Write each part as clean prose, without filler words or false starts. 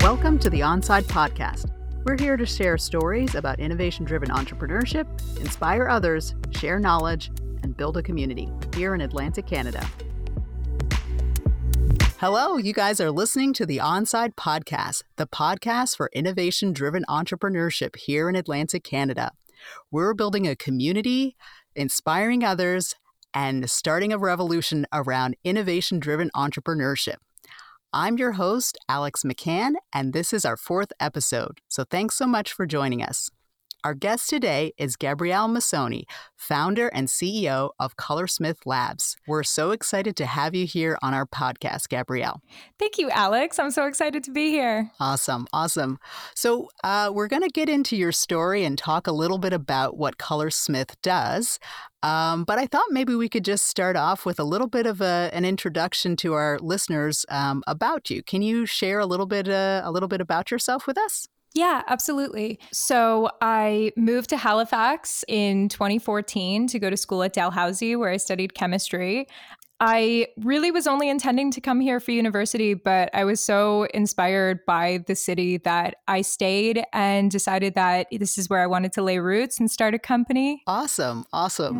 Welcome to the Onside Podcast. We're here to share stories about innovation-driven entrepreneurship, inspire others, share knowledge, and build a community here in Atlantic Canada. Hello, you guys are listening to the Onside Podcast, the podcast for innovation-driven entrepreneurship here in Atlantic Canada. We're building a community, inspiring others, and starting a revolution around innovation-driven entrepreneurship. I'm your host, Alex McCann, and this is our 4th episode, so thanks so much for joining us. Our guest today is Gabrielle Massoni, founder and CEO of Colorsmith Labs. We're so excited to have you here on our podcast, Gabrielle. Thank you, Alex. I'm so excited to be here. Awesome. So we're going to get into your story and talk a little bit about what Colorsmith does. But I thought maybe we could just start off with a little bit of an introduction to our listeners about you. Can you share a little bit about yourself with us? Yeah, absolutely. So I moved to Halifax in 2014 to go to school at Dalhousie, where I studied chemistry. I really was only intending to come here for university, but I was so inspired by the city that I stayed and decided that this is where I wanted to lay roots and start a company. Awesome. Yeah.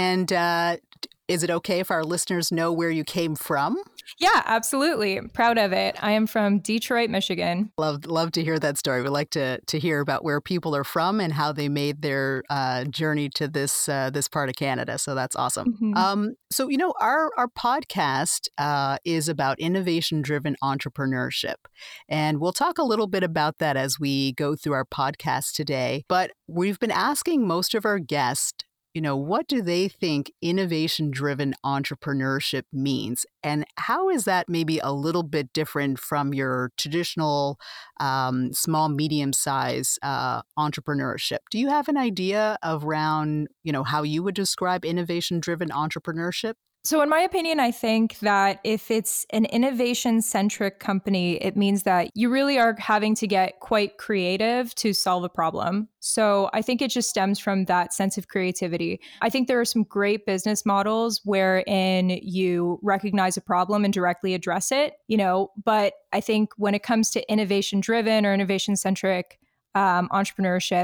And is it okay if our listeners know where you came from? Yeah, absolutely. I'm proud of it. I am from Detroit, Michigan. Love to hear that story. We like to hear about where people are from and how they made their journey to this part of Canada. So that's awesome. Mm-hmm. So our podcast is about innovation-driven entrepreneurship, and we'll talk a little bit about that as we go through our podcast today. But we've been asking most of our guests, what do they think innovation-driven entrepreneurship means? And how is that maybe a little bit different from your traditional small, medium-size entrepreneurship? Do you have an idea around, how you would describe innovation-driven entrepreneurship? So in my opinion, I think that if it's an innovation-centric company, it means that you really are having to get quite creative to solve a problem. So I think it just stems from that sense of creativity. I think there are some great business models wherein you recognize a problem and directly address it, but I think when it comes to innovation-driven or innovation-centric entrepreneurship,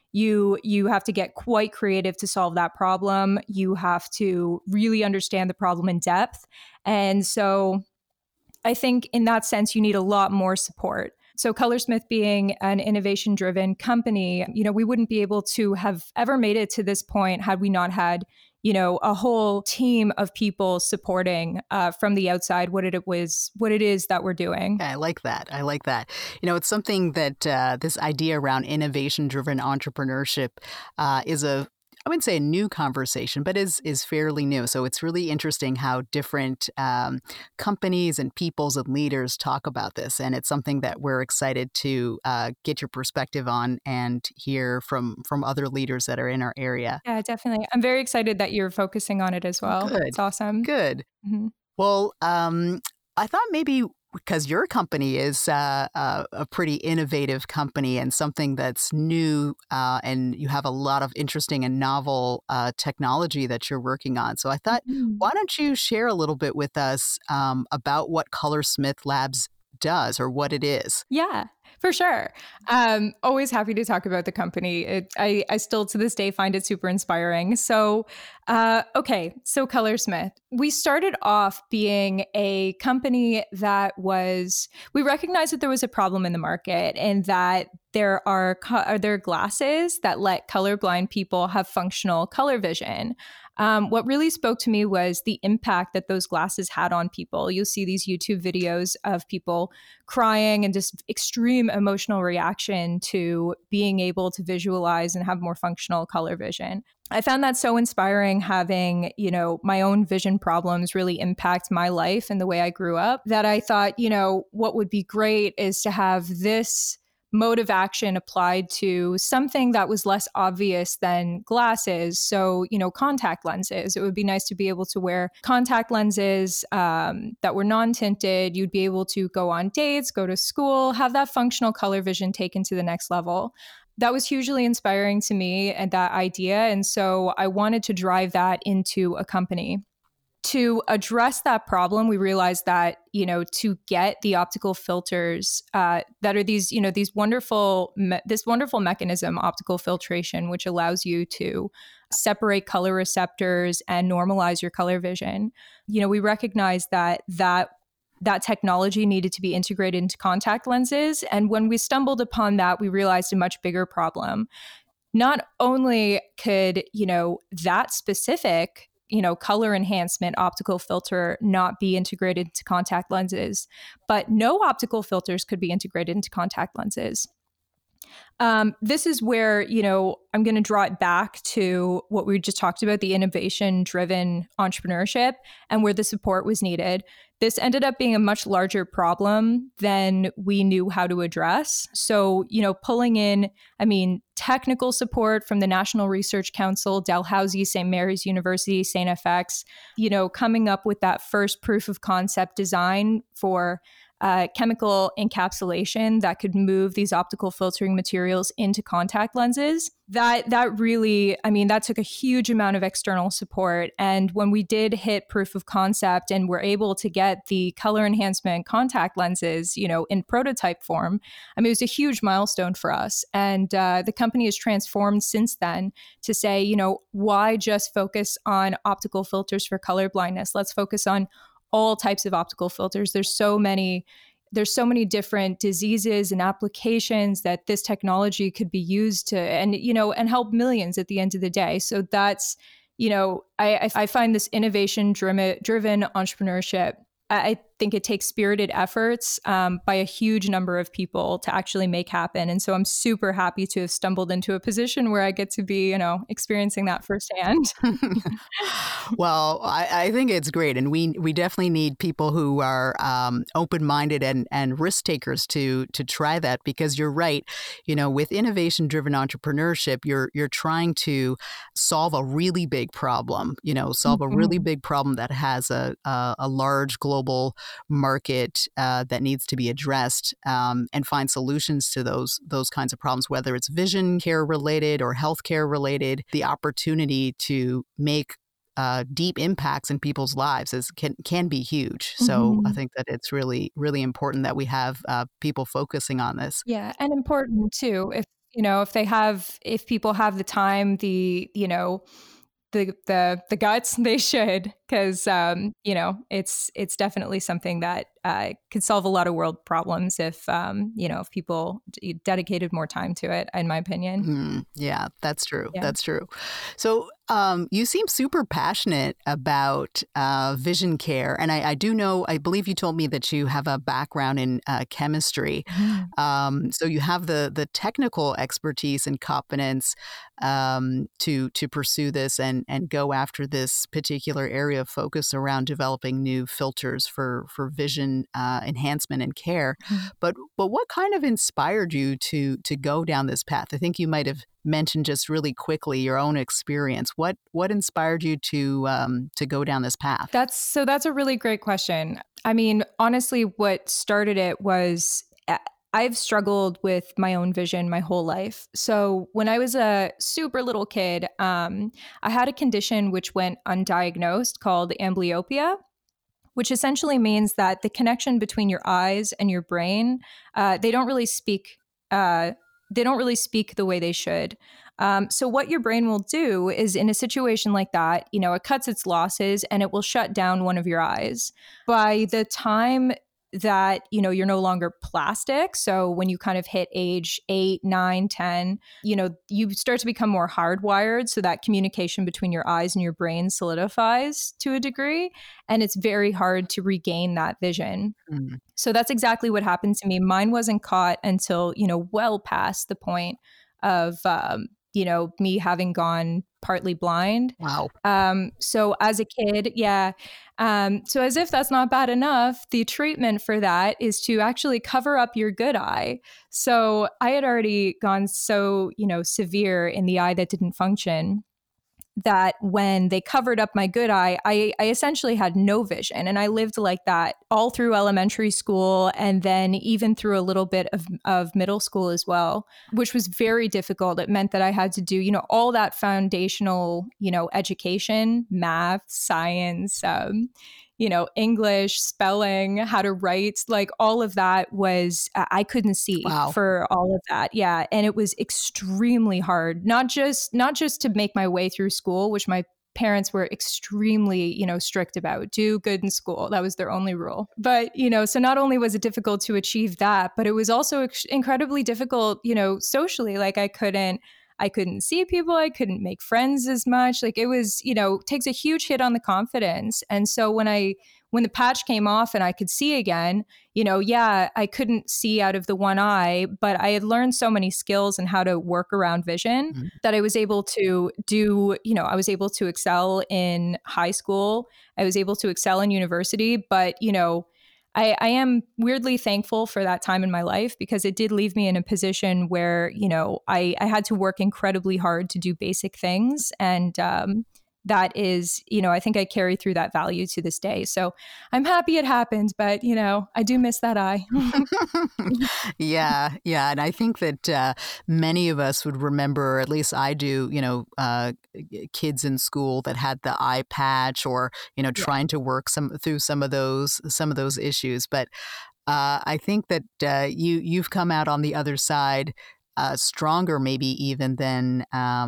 you have to get quite creative to solve that problem. You have to really understand the problem in depth. And so I think in that sense, you need a lot more support. So Colorsmith being an innovation-driven company, we wouldn't be able to have ever made it to this point had we not had a whole team of people supporting from the outside what it is that we're doing. I like that. It's something that this idea around innovation-driven entrepreneurship is I wouldn't say a new conversation, but is fairly new. So it's really interesting how different companies and peoples and leaders talk about this. And it's something that we're excited to get your perspective on and hear from other leaders that are in our area. Yeah, definitely. I'm very excited that you're focusing on it as well. Good. It's awesome. Good. Mm-hmm. Well, I thought maybe because your company is a pretty innovative company and something that's new, and you have a lot of interesting and novel technology that you're working on. So I thought, why don't you share a little bit with us about what Colorsmith Labs does or what it is? Yeah, for sure. Always happy to talk about the company. I still to this day find it super inspiring. So, so Colorsmith, we started off being a company that we recognized that there was a problem in the market and that there are glasses that let colorblind people have functional color vision. What really spoke to me was the impact that those glasses had on people. You'll see these YouTube videos of people crying and just extreme emotional reaction to being able to visualize and have more functional color vision. I found that so inspiring, having, my own vision problems really impact my life and the way I grew up, that I thought, what would be great is to have this mode of action applied to something that was less obvious than glasses. So, contact lenses. It would be nice to be able to wear contact lenses that were non-tinted. You'd be able to go on dates, go to school, have that functional color vision taken to the next level. That was hugely inspiring to me and that idea. And so I wanted to drive that into a company. to address that problem, we realized that, to get the optical filters that are these, these this wonderful mechanism, optical filtration, which allows you to separate color receptors and normalize your color vision. We recognized that technology needed to be integrated into contact lenses. And when we stumbled upon that, we realized a much bigger problem. Not only could, that specific color enhancement optical filter not be integrated into contact lenses, but no optical filters could be integrated into contact lenses. This is where, I'm going to draw it back to what we just talked about, the innovation-driven entrepreneurship and where the support was needed. This ended up being a much larger problem than we knew how to address. So, pulling in, technical support from the National Research Council, Dalhousie, St. Mary's University, St. FX, coming up with that first proof of concept design for chemical encapsulation that could move these optical filtering materials into contact lenses. That really, that took a huge amount of external support. And when we did hit proof of concept and were able to get the color enhancement contact lenses, in prototype form, it was a huge milestone for us. And the company has transformed since then to say, why just focus on optical filters for color blindness? Let's focus on all types of optical filters. There's so many different diseases and applications that this technology could be used to, and help millions at the end of the day. So that's, I find this innovation driven entrepreneurship. I think it takes spirited efforts by a huge number of people to actually make happen. And so I'm super happy to have stumbled into a position where I get to be, experiencing that firsthand. Well, I think it's great. And we definitely need people who are open-minded and risk takers to try that, because you're right. With innovation-driven entrepreneurship, you're trying to solve a really big problem, solve a really big problem that has a large global market that needs to be addressed, and find solutions to those kinds of problems, whether it's vision care related or healthcare related. The opportunity to make deep impacts in people's lives can be huge. So I think that it's really, really important that we have people focusing on this. Yeah, and important too, if people have the time, the guts, they should, because it's definitely something that could solve a lot of world problems if people dedicated more time to it, in my opinion. Yeah, that's true. Yeah. That's true. So you seem super passionate about vision care. And I believe you told me that you have a background in chemistry. So you have the technical expertise and competence to pursue this and go after this particular area of focus around developing new filters for vision enhancement and care. But what kind of inspired you to go down this path? I think you might have mentioned just really quickly your own experience. What inspired you to go down this path? That's a really great question. Honestly, what started it was I've struggled with my own vision my whole life. So when I was a super little kid, I had a condition which went undiagnosed called amblyopia, which essentially means that the connection between your eyes and your brain, they don't really speak the way they should. So what your brain will do is, in a situation like that, it cuts its losses and it will shut down one of your eyes. By the time that, you're no longer plastic, so when you kind of hit age 8, 9, 10, you start to become more hardwired, so that communication between your eyes and your brain solidifies to a degree, and it's very hard to regain that vision. So that's exactly what happened to me. Mine wasn't caught until, well past the point of me having gone partly blind. Wow. So as a kid, yeah. So as if that's not bad enough, the treatment for that is to actually cover up your good eye. So I had already gone so, severe in the eye that didn't function that when they covered up my good eye, I essentially had no vision. And I lived like that all through elementary school and then even through a little bit of middle school as well, which was very difficult. It meant that I had to do, all that foundational, education, math, science, English, spelling, how to write, like all of that was, I couldn't see for all of that. Yeah. And it was extremely hard, not just to make my way through school, which my parents were extremely, strict about. Do good in school. That was their only rule. But, so not only was it difficult to achieve that, but it was also incredibly difficult, socially. Like I couldn't see people. I couldn't make friends as much. Like it was, takes a huge hit on the confidence. And so when the patch came off and I could see again, I couldn't see out of the one eye, but I had learned so many skills and how to work around vision that I was able to do, I was able to excel in high school. I was able to excel in university, but, I am weirdly thankful for that time in my life because it did leave me in a position where, I had to work incredibly hard to do basic things. And that is, I think I carry through that value to this day. So I'm happy it happened, but, I do miss that eye. Yeah. And I think that many of us would remember, at least I do, kids in school that had the eye patch or, trying to work through some of those issues. But I think that you've come out on the other side stronger, maybe even than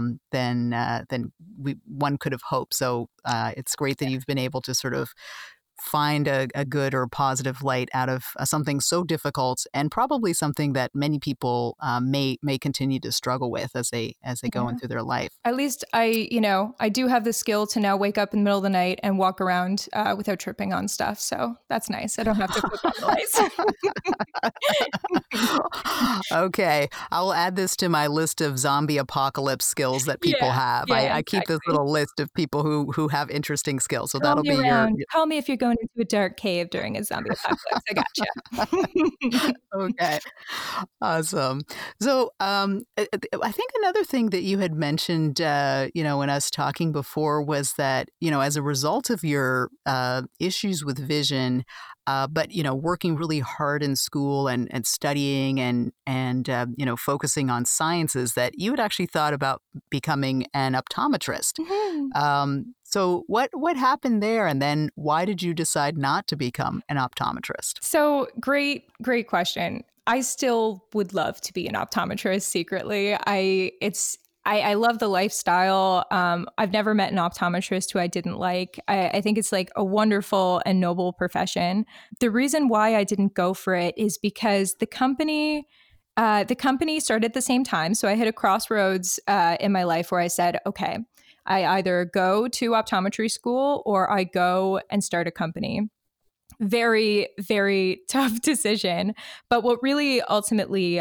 one could have hoped. So it's great that you've been able to sort of find a good or positive light out of something so difficult, and probably something that many people may continue to struggle with as they go in through their life. At least I do have the skill to now wake up in the middle of the night and walk around without tripping on stuff. So that's nice. I don't have to flip on the lights. Okay, I will add this to my list of zombie apocalypse skills that people have. I keep this little list of people who have interesting skills. So that'll be Call me if you're going into a dark cave during a zombie apocalypse. I gotcha. Okay. Awesome. So I think another thing that you had mentioned, in us talking before was that, as a result of your issues with vision, but, working really hard in school and studying and focusing on sciences, that you had actually thought about becoming an optometrist. Mm-hmm. So what happened there? And then why did you decide not to become an optometrist? So great question. I still would love to be an optometrist secretly. I love the lifestyle. I've never met an optometrist who I didn't like. I think it's like a wonderful and noble profession. The reason why I didn't go for it is because the company started at the same time. So I hit a crossroads in my life where I said, okay, I either go to optometry school or I go and start a company. Very, very tough decision. But what really ultimately,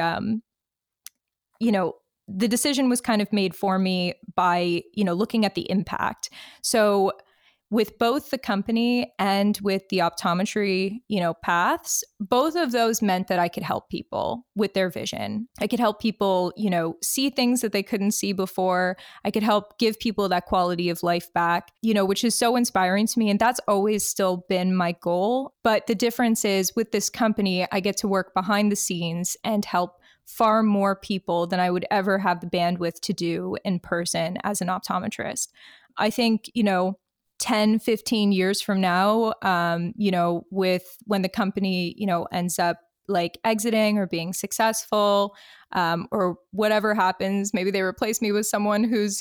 the decision was kind of made for me by, looking at the impact. So with both the company and with the optometry, paths, both of those meant that I could help people with their vision. I could help people, see things that they couldn't see before. I could help give people that quality of life back, which is so inspiring to me. And that's always still been my goal. But the difference is with this company, I get to work behind the scenes and help far more people than I would ever have the bandwidth to do in person as an optometrist. I think, 10, 15 years from now, with when the company, ends up like exiting or being successful, or whatever happens, maybe they replace me with someone who's,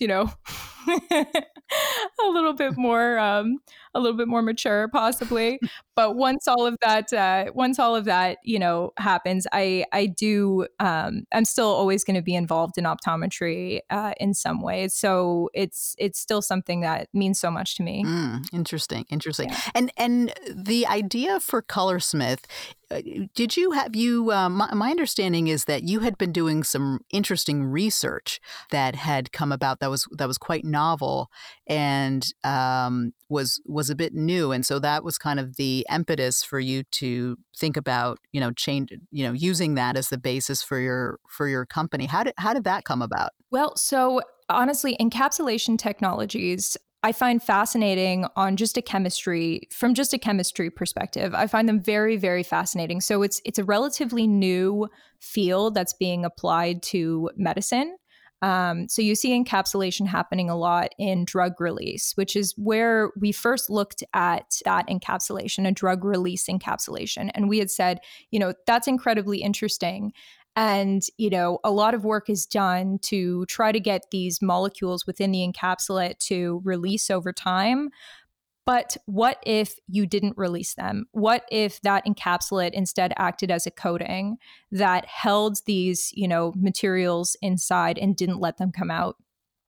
a little bit more mature, possibly. But once all of that, happens, I do. I'm still always going to be involved in optometry in some ways. So it's still something that means so much to me. Interesting. Yeah. And the idea for Colorsmith, did you have my understanding is that you had been doing some interesting research that had come about that was quite novel and was a bit new, and so that was kind of the the impetus for you to think about, change, using that as the basis for your company? How did that come about? Well, so honestly, encapsulation technologies I find fascinating from just a chemistry perspective. I find them very, very fascinating. So it's a relatively new field that's being applied to medicine. So you see encapsulation happening a lot in drug release, which is where we first looked at that encapsulation, a drug release encapsulation. And we had said, that's incredibly interesting. And, a lot of work is done to try to get these molecules within the encapsulate to release over time. But what if you didn't release them? What if that encapsulate instead acted as a coating that held these, materials inside and didn't let them come out?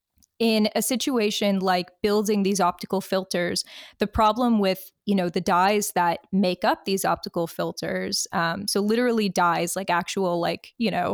In a situation like building these optical filters, the problem with, the dyes that make up these optical filters, so literally dyes, like actual, like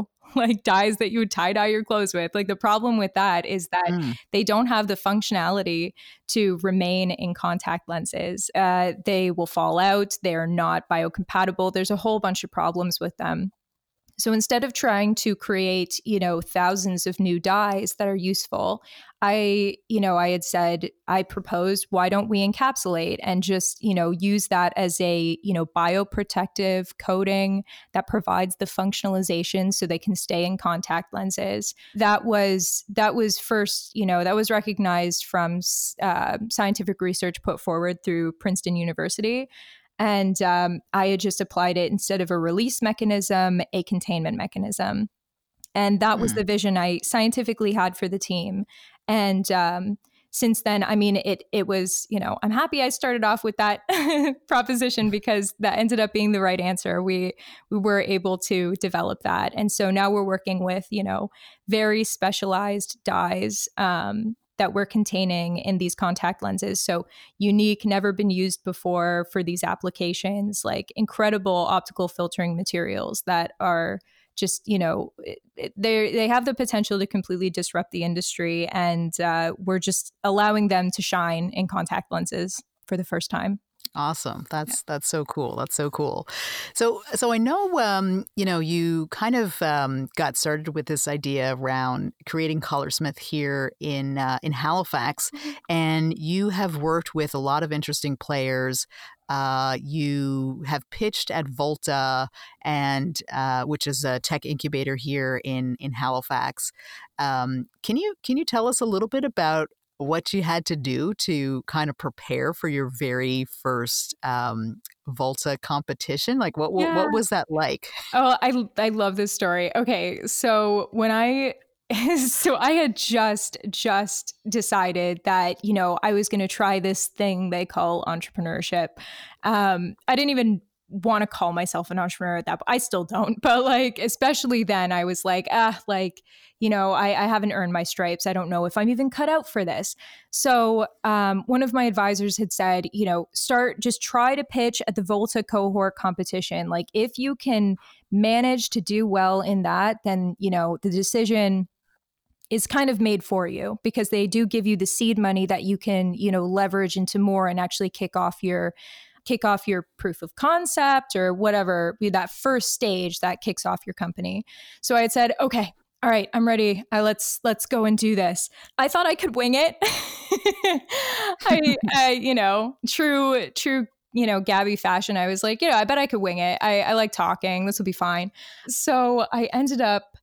dyes that you would tie dye your clothes with. Like the problem with that is that they don't have the functionality to remain in contact lenses. They will fall out. They're not biocompatible. There's a whole bunch of problems with them. So instead of trying to create, thousands of new dyes that are useful, I had said, I proposed, why don't we encapsulate and just, use that as a, bioprotective coating that provides the functionalization so they can stay in contact lenses. That was first, that was recognized from scientific research put forward through Princeton University. And I had just applied it instead of a release mechanism, a containment mechanism. And that was the vision I scientifically had for the team. And since then, I mean, it was, I'm happy I started off with that proposition because that ended up being the right answer. We were able to develop that. And so now we're working with, very specialized dyes that we're containing in these contact lenses. So unique, never been used before for these applications, like incredible optical filtering materials that are just, they have the potential to completely disrupt the industry. And we're just allowing them to shine in contact lenses for the first time. Awesome. That's so cool. That's so cool. So I know, you kind of got started with this idea around creating Colorsmith here in Halifax, and you have worked with a lot of interesting players. You have pitched at Volta, and which is a tech incubator here in Halifax. Can you tell us a little bit about what you had to do to kind of prepare for your very first Volta competition? Like what was that like? Oh, I love this story. Okay, so when I had just decided that, I was going to try this thing they call entrepreneurship. I didn't even want to call myself an entrepreneur at that point. I still don't, but like, especially then I was like, I haven't earned my stripes. I don't know if I'm even cut out for this. So one of my advisors had said, just try to pitch at the Volta cohort competition. Like if you can manage to do well in that, then, the decision is kind of made for you because they do give you the seed money that you can, leverage into more and actually kick off your proof of concept or whatever, that first stage that kicks off your company. So I had said, okay, all right, I'm ready. Let's go and do this. I thought I could wing it. True, Gabby fashion. I was like, I bet I could wing it. I like talking. This will be fine. So I ended up,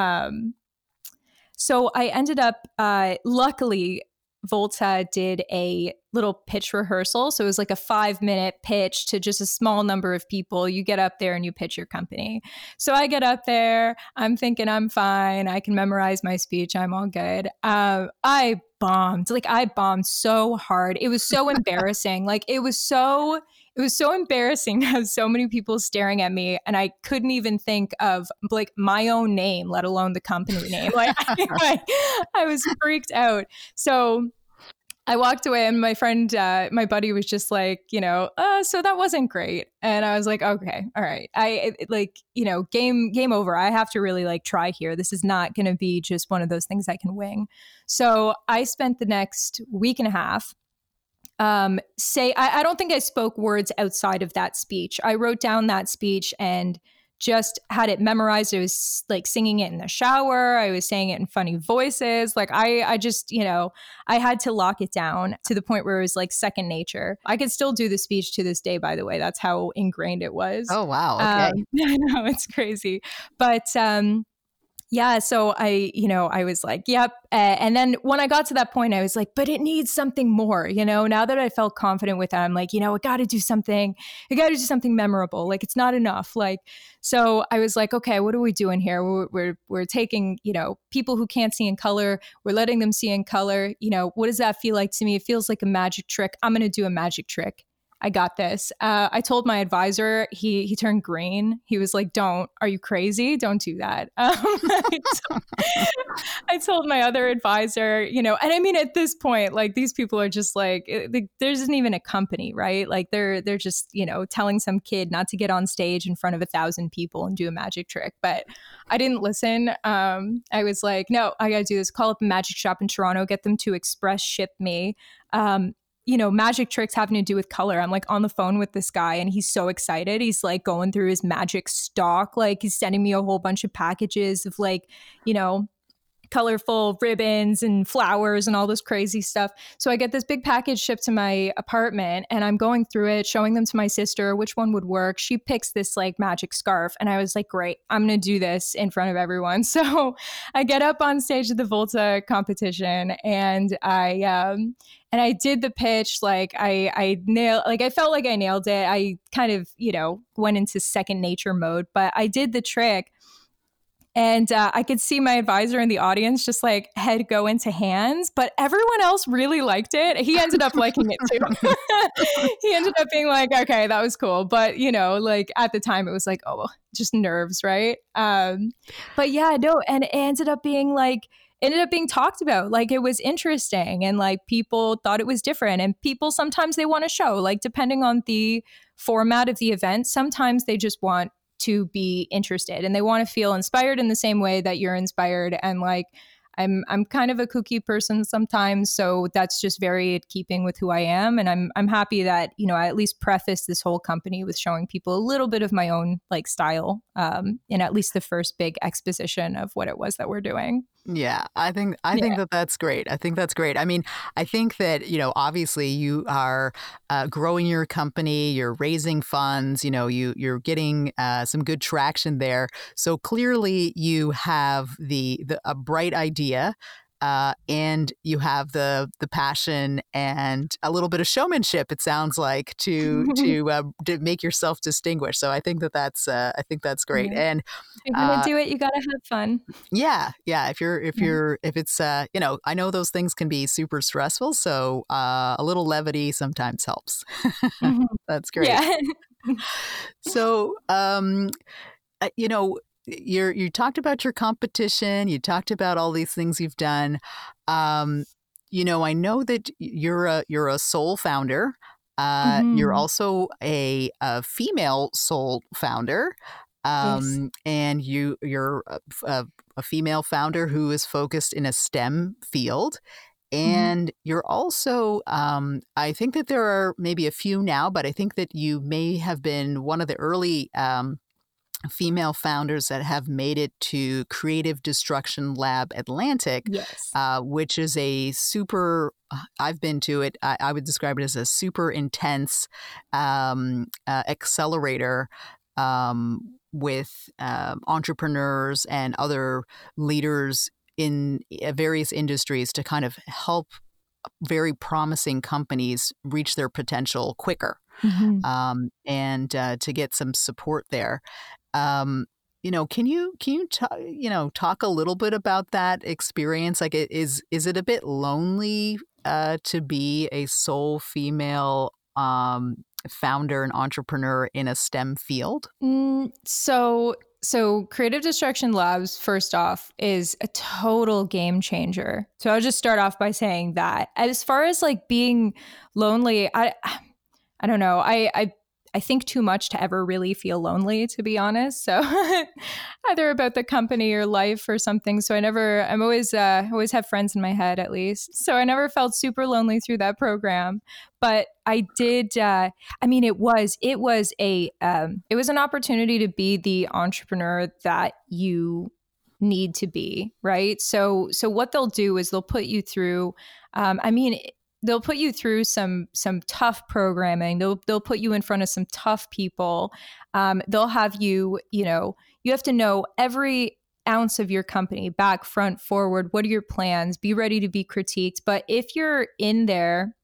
luckily, Volta did a little pitch rehearsal. So it was like a 5-minute pitch to just a small number of people. You get up there and you pitch your company. So I get up there. I'm thinking I'm fine. I can memorize my speech. I'm all good. I bombed. I bombed so hard. It was so embarrassing. It was so embarrassing to have so many people staring at me, and I couldn't even think of my own name, let alone the company name. I was freaked out. So I walked away, and my friend, my buddy, was just like, so that wasn't great. And I was like, okay, all right. Game over. I have to really try here. This is not going to be just one of those things I can wing. So I spent the next week and a half say, I don't think I spoke words outside of that speech. I wrote down that speech and just had it memorized. I was like singing it in the shower. I was saying it in funny voices. Like I just, I had to lock it down to the point where it was like second nature. I could still do the speech to this day, by the way. That's how ingrained it was. Oh, wow. Okay. I know, it's crazy. But yeah, so I was like, yep. And then when I got to that point, I was like, but it needs something more, now that I felt confident with that, I'm like, I got to do something. I got to do something memorable. Like, it's not enough. Like, so I was like, okay, what are we doing here? We're taking, people who can't see in color. We're letting them see in color. What does that feel like to me? It feels like a magic trick. I'm going to do a magic trick. I got this. I told my advisor, he turned green. He was like, are you crazy? Don't do that. I told my other advisor, and I mean, at this point, like these people are just like, there isn't even a company, right? Like they're just, telling some kid not to get on stage in front of 1,000 people and do a magic trick. But I didn't listen. I was like, no, I got to do this. Call up a magic shop in Toronto, get them to express ship me. Magic tricks having to do with color. I'm like on the phone with this guy and he's so excited. He's like going through his magic stock. Like he's sending me a whole bunch of packages of like, colorful ribbons and flowers and all this crazy stuff. So I get this big package shipped to my apartment and I'm going through it, showing them to my sister, which one would work. She picks this like magic scarf and I was like, great, I'm going to do this in front of everyone. So I get up on stage at the Volta competition and I did the pitch. Like I felt like I nailed it. I kind of, went into second nature mode, but I did the trick. And I could see my advisor in the audience just like head go into hands, but everyone else really liked it. He ended up liking it too. He ended up being like, okay, that was cool. But, like at the time it was like, oh, just nerves, right? But yeah, no. And it ended up being talked about. Like it was interesting and like people thought it was different. And people sometimes they want to show, like depending on the format of the event, sometimes they just want to be interested and they want to feel inspired in the same way that you're inspired. And like I'm kind of a kooky person sometimes, so that's just very in keeping with who I am. And I'm happy that I at least preface this whole company with showing people a little bit of my own like style in at least the first big exposition of what it was that we're doing. Yeah, I think that's great. I think that's great. I mean, I think that, obviously you are growing your company, you're raising funds, you're getting some good traction there. So clearly you have a bright idea. And you have the passion and a little bit of showmanship. It sounds like to make yourself distinguished. So I think that's great. Yeah. And if you're gonna do it, you gotta have fun. Yeah. If it's I know those things can be super stressful. So a little levity sometimes helps. Mm-hmm. That's great. Yeah. So you talked about your competition. You talked about all these things you've done. I know that you're a sole founder. Mm-hmm. You're also a female sole founder. Yes. And you're a female founder who is focused in a STEM field. And you're also, I think that there are maybe a few now, but I think that you may have been one of the early female founders that have made it to Creative Destruction Lab Atlantic, yes. Which is a super, I've been to it, I would describe it as a super intense accelerator with entrepreneurs and other leaders in various industries to kind of help very promising companies reach their potential quicker. Mm-hmm. And to get some support there. Can you talk a little bit about that experience? Like, is it a bit lonely to be a sole female founder and entrepreneur in a STEM field? So Creative Destruction Labs, first off, is a total game changer. So I'll just start off by saying that. As far as like being lonely, I don't know. I think too much to ever really feel lonely, to be honest. So either about the company or life or something. So I'm always have friends in my head at least. So I never felt super lonely through that program. But I did, it was an opportunity to be the entrepreneur that you need to be, right? So what they'll do is they'll put you through, they'll put you through some tough programming. They'll put you in front of some tough people. They'll have you, you have to know every ounce of your company, back, front, forward. What are your plans? Be ready to be critiqued. But if you're in there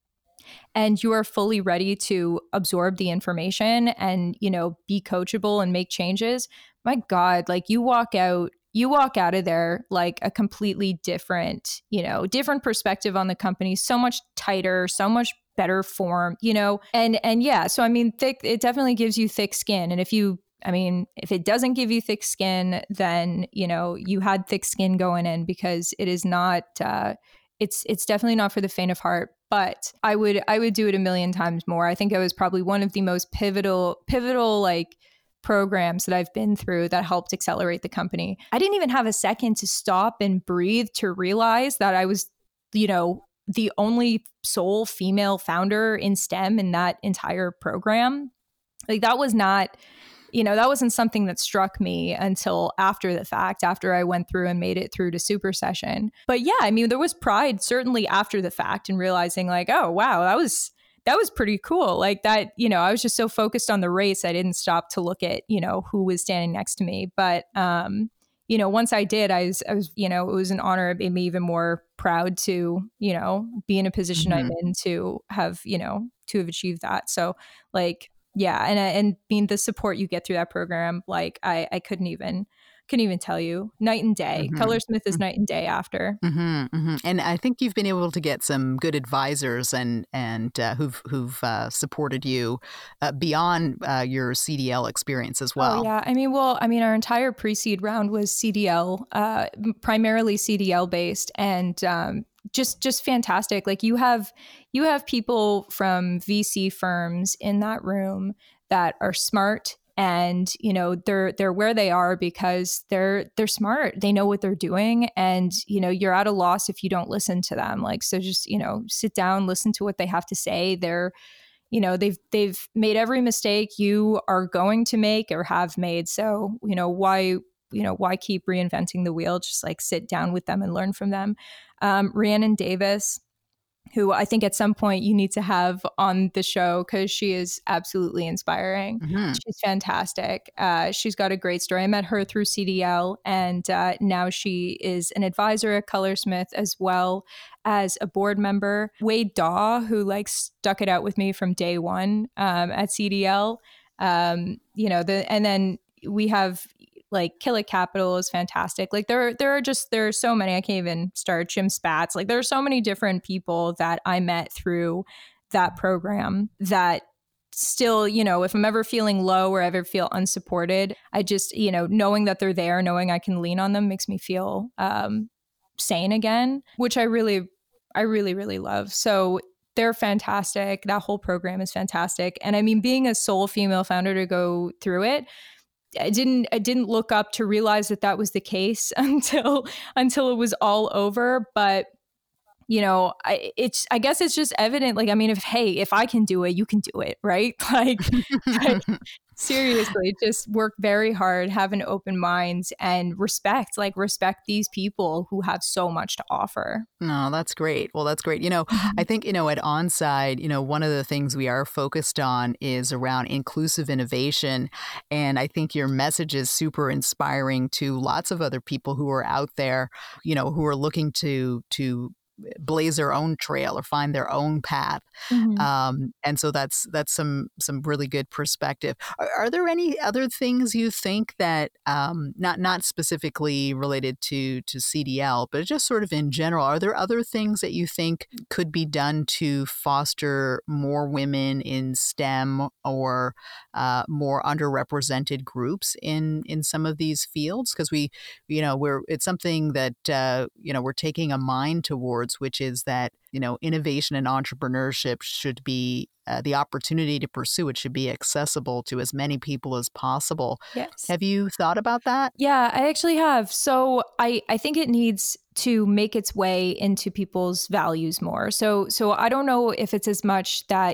and you are fully ready to absorb the information and, be coachable and make changes, my God, like you walk out of there like a completely different, different perspective on the company, so much tighter, so much better form, and yeah. So, it definitely gives you thick skin. And if it doesn't give you thick skin, then, you had thick skin going in, because it is not, it's definitely not for the faint of heart. But I would do it a million times more. I think it was probably one of the most pivotal like programs that I've been through that helped accelerate the company. I didn't even have a second to stop and breathe to realize that I was, the only sole female founder in STEM in that entire program. Like that was not, that wasn't something that struck me until after the fact, after I went through and made it through to Super Session. But yeah, there was pride certainly after the fact and realizing like, oh, wow, that was pretty cool. Like that, I was just so focused on the race, I didn't stop to look at, who was standing next to me. But, once I did, I was, it was an honor. It made me even more proud to, be in a position I'm in to have, to have achieved that. So like, yeah. And being the support you get through that program, like I couldn't even tell you, night and day. Colorsmith is night and day after. And I think you've been able to get some good advisors and who've supported you beyond your CDL experience as well. Oh, yeah. Our entire pre-seed round was CDL, primarily CDL based, and just fantastic. Like you have people from VC firms in that room that are smart. And, they're where they are because they're smart. They know what they're doing. And, you're at a loss if you don't listen to them. Like, so just, sit down, listen to what they have to say. They're, they've made every mistake you are going to make or have made. So, why keep reinventing the wheel? Just like sit down with them and learn from them. Rhiannon Davis, who I think at some point you need to have on the show because she is absolutely inspiring. She's fantastic. She's got a great story. I met her through CDL, and now she is an advisor at Colorsmith as well as a board member. Wade Daw, who like stuck it out with me from day one at CDL. And then we have like Killick Capital is fantastic. Like there are so many. I can't even start. Jim Spatz. Like there are so many different people that I met through that program that still, if I'm ever feeling low or ever feel unsupported, I just, knowing that they're there, knowing I can lean on them makes me feel sane again, which I really, really love. So they're fantastic. That whole program is fantastic. And being a sole female founder to go through it, I didn't look up to realize that was the case until it was all over. But I guess it's just evident. Like, if I can do it, you can do it, right? Like seriously, just work very hard, have an open mind, and respect these people who have so much to offer. No, that's great. Well, that's great. I think, at Onside, one of the things we are focused on is around inclusive innovation. And I think your message is super inspiring to lots of other people who are out there, who are looking to blaze their own trail or find their own path. And so that's some really good perspective. Are there any other things you think that not specifically related to CDL, but just sort of in general, are there other things that you think could be done to foster more women in STEM or more underrepresented groups in some of these fields? Because it's something that we're taking a mind towards towards, which is that, innovation and entrepreneurship should be the opportunity to pursue it should be accessible to as many people as possible. Yes. Have you thought about that? Yeah, I actually have. So I think it needs to make its way into people's values more. So I don't know if it's as much that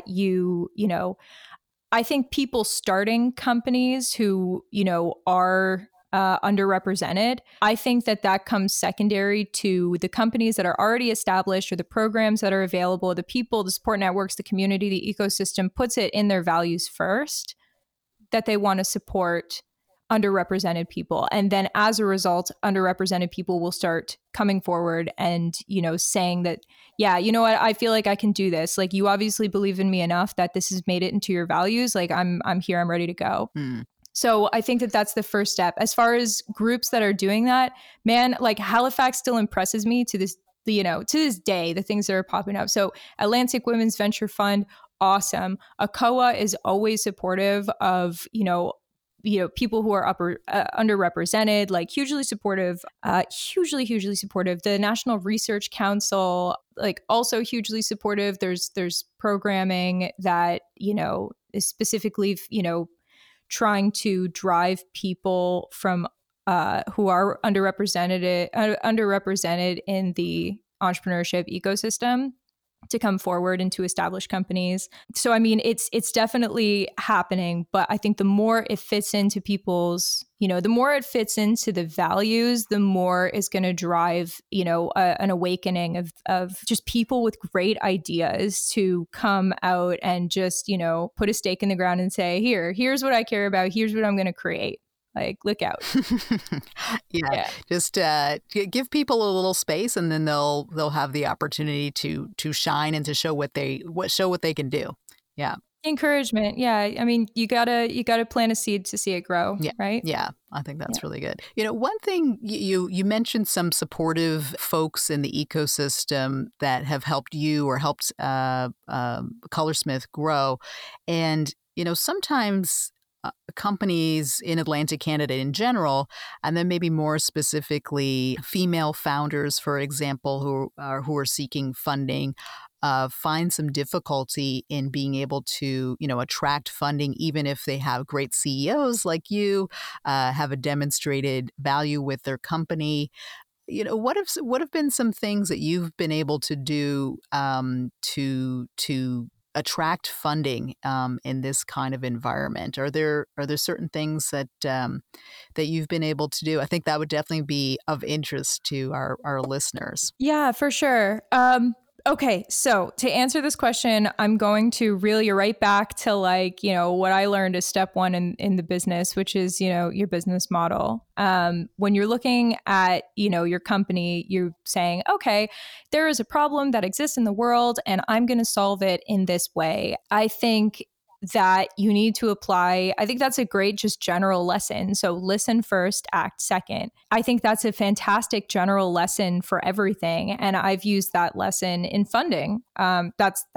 I think people starting companies who, are underrepresented, I think that comes secondary to the companies that are already established or the programs that are available, the people, the support networks, the community, the ecosystem puts it in their values first that they want to support underrepresented people. And then as a result, underrepresented people will start coming forward and, saying that, yeah, you know what, I feel like I can do this. Like, you obviously believe in me enough that this has made it into your values. Like, I'm here, I'm ready to go. So I think that that's the first step. As far as groups that are doing that, man, like Halifax still impresses me to this, to this day, the things that are popping up. So Atlantic Women's Venture Fund, awesome. ACOA is always supportive of, people who are underrepresented, like hugely supportive, hugely supportive. The National Research Council, like also hugely supportive. There's programming that, is specifically, trying to drive people from who are underrepresented in the entrepreneurship ecosystem to come forward and to establish companies. So, I mean, it's definitely happening, but I think the more it fits into people's, the more it fits into the values, the more is going to drive, an awakening of just people with great ideas to come out and just, put a stake in the ground and say, here's what I care about. Here's what I'm going to create. Like, look out. Yeah. Just give people a little space, and then they'll have the opportunity to shine and to show what they can do. Yeah. Encouragement. Yeah. I mean, you gotta plant a seed to see it grow. Yeah. Right. Yeah. I think that's really good. One thing you mentioned some supportive folks in the ecosystem that have helped you or helped Colorsmith grow, and sometimes companies in Atlantic Canada in general, and then maybe more specifically female founders, for example, who are seeking funding, find some difficulty in being able to, attract funding, even if they have great CEOs like you, have a demonstrated value with their company. What have been some things that you've been able to do to attract funding in this kind of environment? Are there certain things that you've been able to do? I think that would definitely be of interest to our listeners. Yeah, for sure. Okay, so to answer this question, I'm going to reel you right back to what I learned as step one in the business, which is, your business model. When you're looking at, your company, you're saying, okay, there is a problem that exists in the world and I'm going to solve it in this way. I think that you need to apply. I think that's a great just general lesson. So listen first, act second. I think that's a fantastic general lesson for everything. And I've used that lesson in funding. That's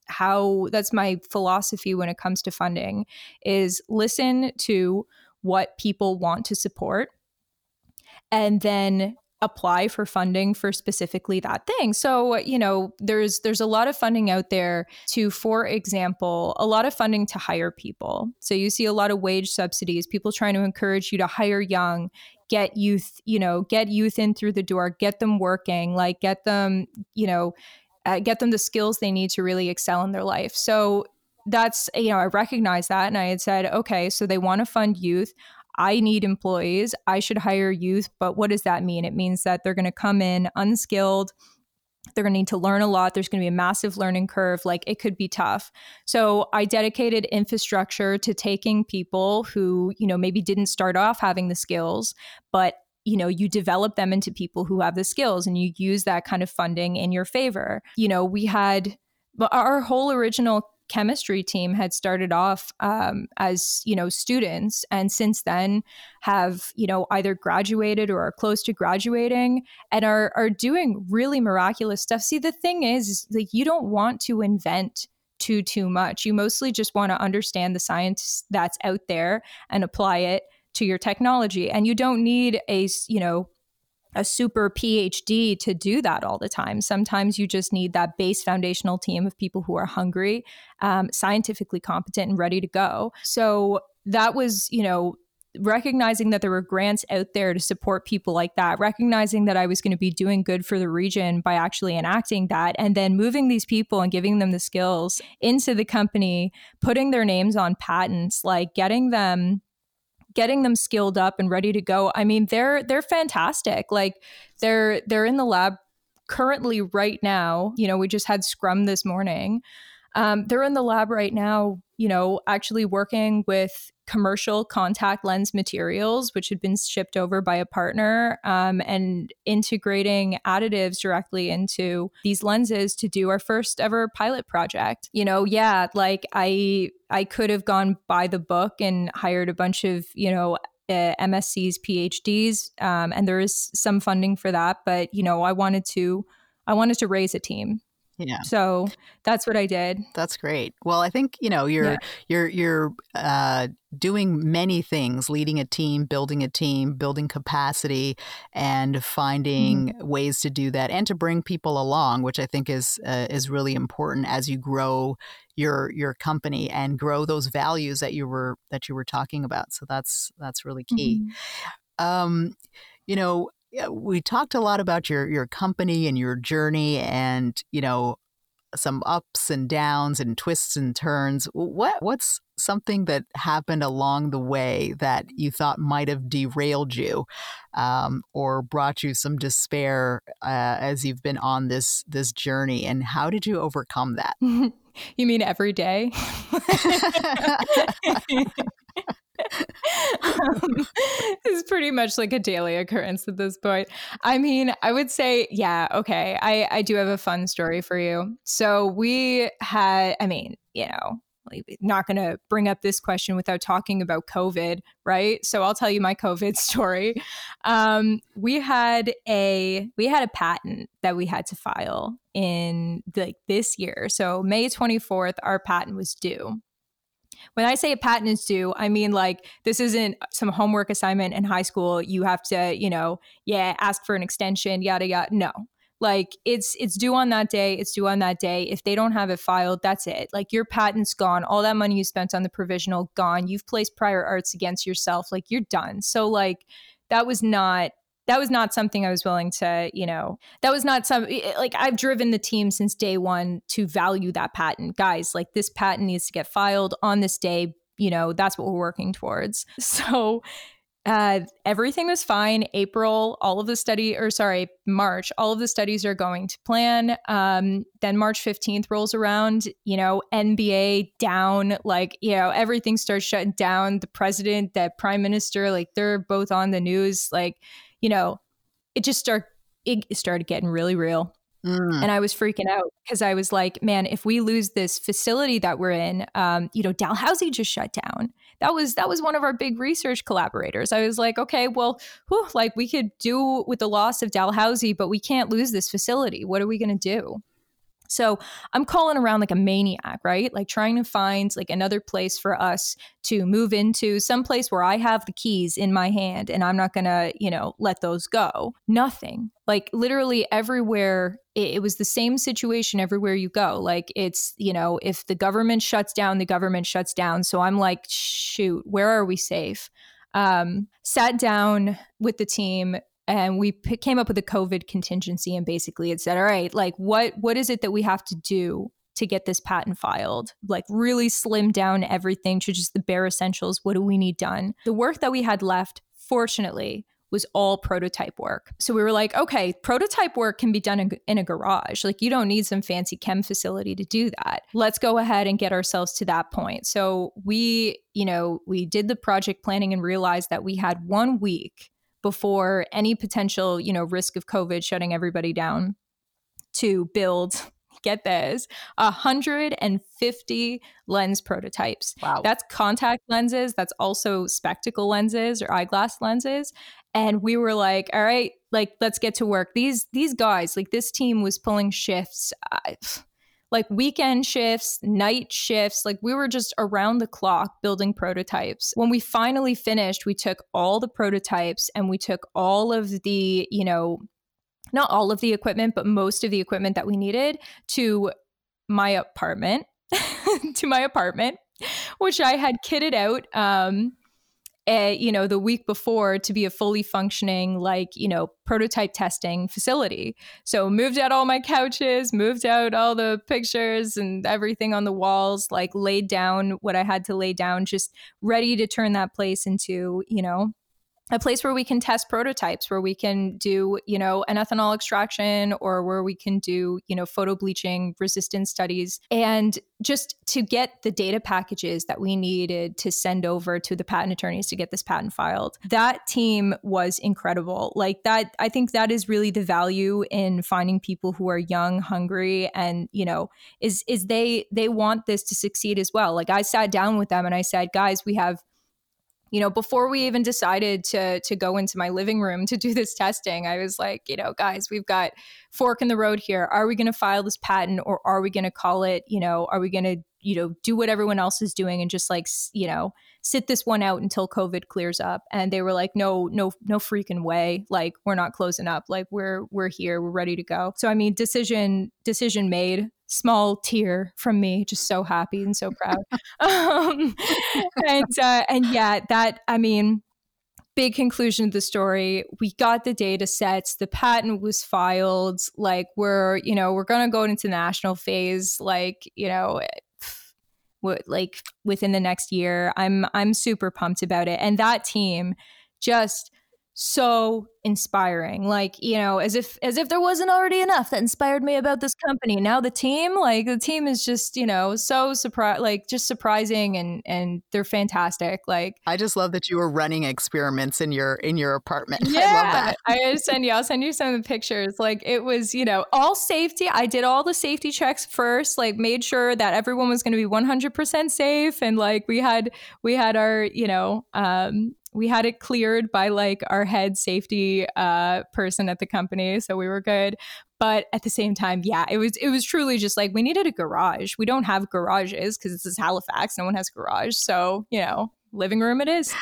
my philosophy when it comes to funding, is listen to what people want to support and then apply for funding for specifically that thing. So, there's a lot of funding out there to, for example, a lot of funding to hire people. So you see a lot of wage subsidies, people trying to encourage you to hire young, get youth in through the door, get them working, get them the skills they need to really excel in their life. So that's, I recognize that. And I had said, okay, so they want to fund youth. I need employees. I should hire youth. But what does that mean? It means that they're going to come in unskilled. They're going to need to learn a lot. There's going to be a massive learning curve. It could be tough. So I dedicated infrastructure to taking people who, maybe didn't start off having the skills, but you develop them into people who have the skills, and you use that kind of funding in your favor. We had our whole original chemistry team had started off as students, and since then have either graduated or are close to graduating and are doing really miraculous stuff. See, the thing is you don't want to invent too much. You mostly just want to understand the science that's out there and apply it to your technology. And you don't need a a super PhD to do that all the time. Sometimes you just need that base foundational team of people who are hungry, scientifically competent, and ready to go. So that was, recognizing that there were grants out there to support people like that, recognizing that I was going to be doing good for the region by actually enacting that, and then moving these people and giving them the skills into the company, putting their names on patents, like getting them skilled up and ready to go. I mean, they're fantastic. Like they're in the lab currently right now. We just had Scrum this morning. They're in the lab right now, actually working with commercial contact lens materials, which had been shipped over by a partner, and integrating additives directly into these lenses to do our first ever pilot project. Like I could have gone by the book and hired a bunch of, MSCs, PhDs, and there is some funding for that. But, I wanted to raise a team. Yeah. So that's what I did. That's great. Well, I think, you're doing many things, leading a team, building capacity, and finding ways to do that and to bring people along, which I think is really important as you grow your company and grow those values that you were talking about. So that's really key. We talked a lot about your company and your journey and, some ups and downs and twists and turns. What's something that happened along the way that you thought might have derailed you or brought you some despair as you've been on this journey? And how did you overcome that? You mean every day? It's pretty much like a daily occurrence at this point. I mean, I would say, yeah, okay. I do have a fun story for you. So we had, not going to bring up this question without talking about COVID, right? So I'll tell you my COVID story. We had a patent that we had to file in this year. So May 24th, our patent was due. When I say a patent is due, I mean, this isn't some homework assignment in high school. You have to, ask for an extension, yada, yada. No, it's due on that day. It's due on that day. If they don't have it filed, that's it. Your patent's gone. All that money you spent on the provisional, gone. You've placed prior arts against yourself. You're done. So that was not something I was willing to, that was not I've driven the team since day one to value that patent. Guys, this patent needs to get filed on this day. That's what we're working towards. So everything was fine. March, all of the studies are going to plan. Then March 15th rolls around, NBA down, everything starts shutting down. The president, the prime minister, they're both on the news, it started getting really real. And I was freaking out because I was like, man, if we lose this facility that we're in, Dalhousie just shut down. That was one of our big research collaborators. I was like, okay, well, we could do with the loss of Dalhousie, but we can't lose this facility. What are we going to do? So I'm calling around like a maniac, right? Trying to find another place for us to move into, some place where I have the keys in my hand and I'm not going to, let those go. Nothing. Literally everywhere, it was the same situation everywhere you go. It's, if the government shuts down, the government shuts down. So I'm like, shoot, where are we safe? Sat down with the team. And we came up with a COVID contingency, and basically it said, all right, what is it that we have to do to get this patent filed? Really slim down everything to just the bare essentials. What do we need done? The work that we had left, fortunately, was all prototype work. So we were like, okay, prototype work can be done in a garage. You don't need some fancy chem facility to do that. Let's go ahead and get ourselves to that point. So we did the project planning and realized that we had 1 week before any potential, risk of COVID shutting everybody down to build, get this, 150 lens prototypes. Wow. That's contact lenses. That's also spectacle lenses or eyeglass lenses. And we were like, all right, let's get to work. These guys, this team was pulling shifts. like weekend shifts, night shifts. Like we were just around the clock building prototypes. When we finally finished, we took all the prototypes and we took all of the, not all of the equipment, but most of the equipment that we needed to my apartment, which I had kitted out, the week before to be a fully functioning, prototype testing facility. So moved out all my couches, moved out all the pictures and everything on the walls, like laid down what I had to lay down, just ready to turn that place into, a place where we can test prototypes, where we can do, an ethanol extraction, or where we can do, photo bleaching resistance studies, and just to get the data packages that we needed to send over to the patent attorneys to get this patent filed. That team was incredible. Like that, I think that is really the value in finding people who are young, hungry, and, is they want this to succeed as well. Like I sat down with them and I said, guys, we have, before we even decided to go into my living room to do this testing, I was like, guys, we've got fork in the road here. Are we going to file this patent, or are we going to call it, are we going to, do what everyone else is doing and just sit this one out until COVID clears up? And they were like, no freaking way. Like, we're not closing up. Like we're here. We're ready to go. So, I mean, decision made. Small tear from me, just so happy and so proud. And yeah, that, I mean, big conclusion of the story. We got the data sets, the patent was filed, like we're going to go into national phase, within the next year. I'm super pumped about it. And that team just so inspiring, as if there wasn't already enough that inspired me about this company. Now the team is just, so just surprising, and they're fantastic. I just love that you were running experiments in your apartment. Yeah, I love that. I'll send you some of the pictures. Like it was, all safety. I did all the safety checks first, made sure that everyone was going to be 100% safe. And we had our, we had it cleared by our head safety person at the company, so we were good. But at the same time, yeah, it was truly just we needed a garage. We don't have garages because this is Halifax. No one has a garage, so living room it is.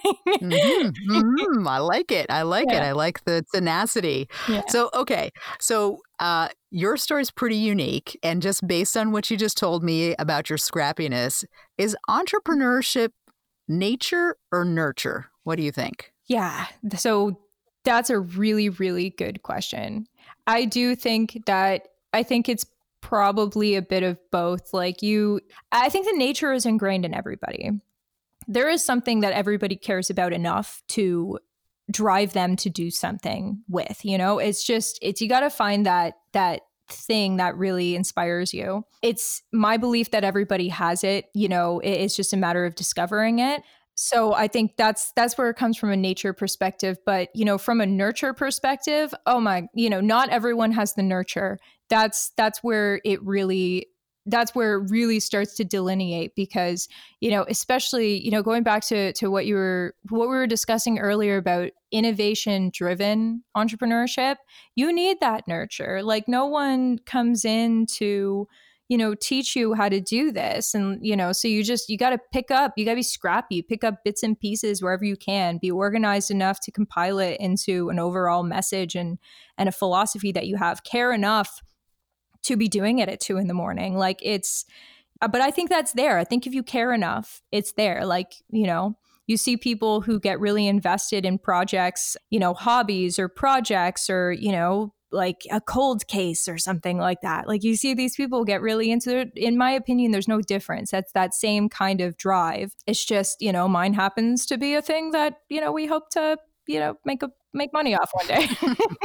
I like it. I like it. I like the tenacity. Yeah. So okay, your story's pretty unique, and just based on what you just told me about your scrappiness, is entrepreneurship nature or nurture? What do you think? Yeah. So that's a really, really good question. I do think it's probably a bit of both. I think the nature is ingrained in everybody. There is something that everybody cares about enough to drive them to do something with, you got to find that thing that really inspires you. It's my belief that everybody has it, it's just a matter of discovering it. So I think that's where it comes from a nature perspective. But, from a nurture perspective, not everyone has the nurture. That's where it really starts to delineate, because, especially, going back to what we were discussing earlier about innovation driven entrepreneurship, you need that nurture. No one comes in to, teach you how to do this. And, so you got to be scrappy, pick up bits and pieces wherever you can, be organized enough to compile it into an overall message and a philosophy that you have, care enough to be doing it at 2 a.m. But I think that's there. I think if you care enough, it's there. You see people who get really invested in projects, hobbies or projects, or, a cold case or something like that. You see these people get really into it. In my opinion, there's no difference. That's that same kind of drive. It's just, mine happens to be a thing that, we hope to, make money off one day.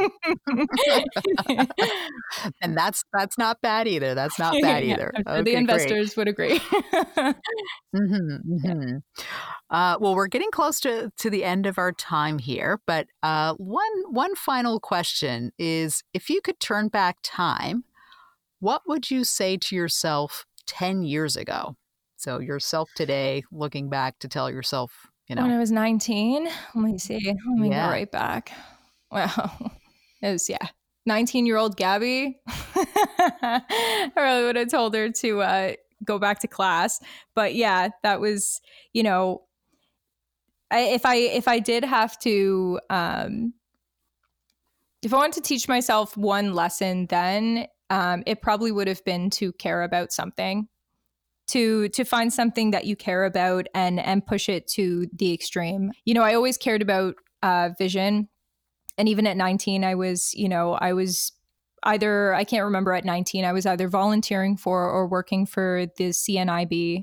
And that's not bad either. That's not bad either. I'm sure the investors would agree. Well, we're getting close to the end of our time here, but one final question is, if you could turn back time, what would you say to yourself 10 years ago? So yourself today, looking back to tell yourself, when I was 19, let me see. Let me go right back. Well, it was, 19-year-old Gabby, I really would have told her to go back to class. But yeah, that was, if I did have to, if I wanted to teach myself one lesson, then it probably would have been to care about something, to find something that you care about and push it to the extreme. I always cared about vision. And even at 19, I was either, I can't remember at 19, I was either volunteering for or working for the CNIB,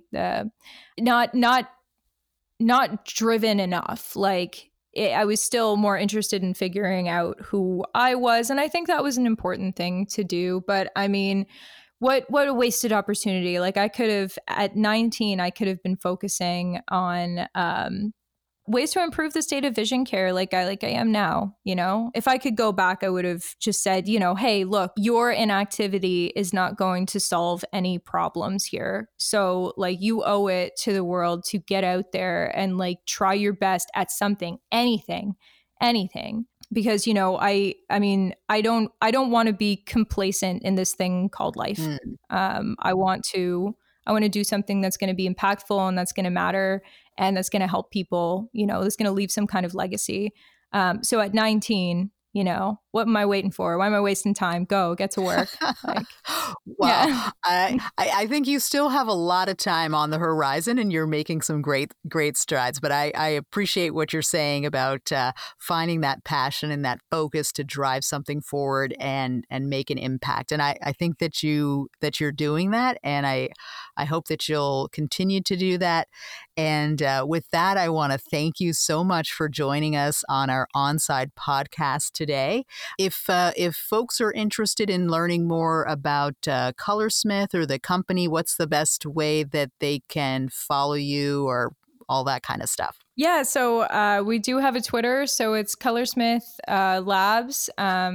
not driven enough. I was still more interested in figuring out who I was. And I think that was an important thing to do. But I mean, what a wasted opportunity. I could have, at 19, I could have been focusing on ways to improve the state of vision care like I am now. If I could go back, I would have just said, hey, look, your inactivity is not going to solve any problems here. So you owe it to the world to get out there and try your best at something, anything. Because, I don't want to be complacent in this thing called life. I want to do something that's going to be impactful and that's going to matter and that's going to help people, that's going to leave some kind of legacy. So at 19, what am I waiting for? Why am I wasting time? Go, get to work. Well, yeah. I think you still have a lot of time on the horizon and you're making some great strides. But I appreciate what you're saying about finding that passion and that focus to drive something forward and make an impact. And I think that you're doing that. And I hope that you'll continue to do that. And with that, I want to thank you so much for joining us on our Onside podcast today. If folks are interested in learning more about Colorsmith or the company, what's the best way that they can follow you or all that kind of stuff? Yeah, so we do have a Twitter, so it's Colorsmith Labs,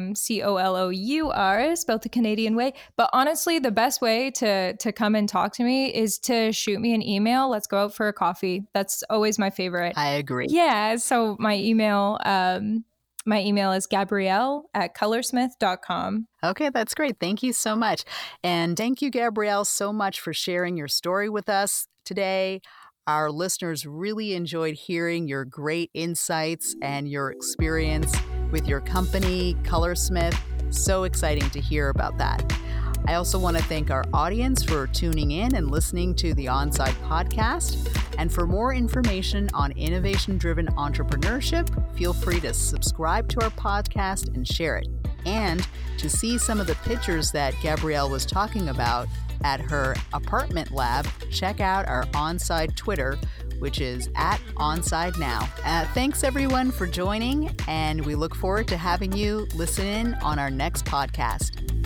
COLOUR, spelled the Canadian way. But honestly, the best way to come and talk to me is to shoot me an email. Let's go out for a coffee. That's always my favorite. I agree. Yeah, so my email is Gabrielle@colorsmith.com. Okay, that's great. Thank you so much. And thank you, Gabrielle, so much for sharing your story with us today. Our listeners really enjoyed hearing your great insights and your experience with your company, Colorsmith. So exciting to hear about that. I also want to thank our audience for tuning in and listening to the Onside podcast. And for more information on innovation-driven entrepreneurship, feel free to subscribe to our podcast and share it. And to see some of the pictures that Gabrielle was talking about at her apartment lab, check out our Onside Twitter, which is @OnsideNow. Thanks everyone for joining, and we look forward to having you listen in on our next podcast.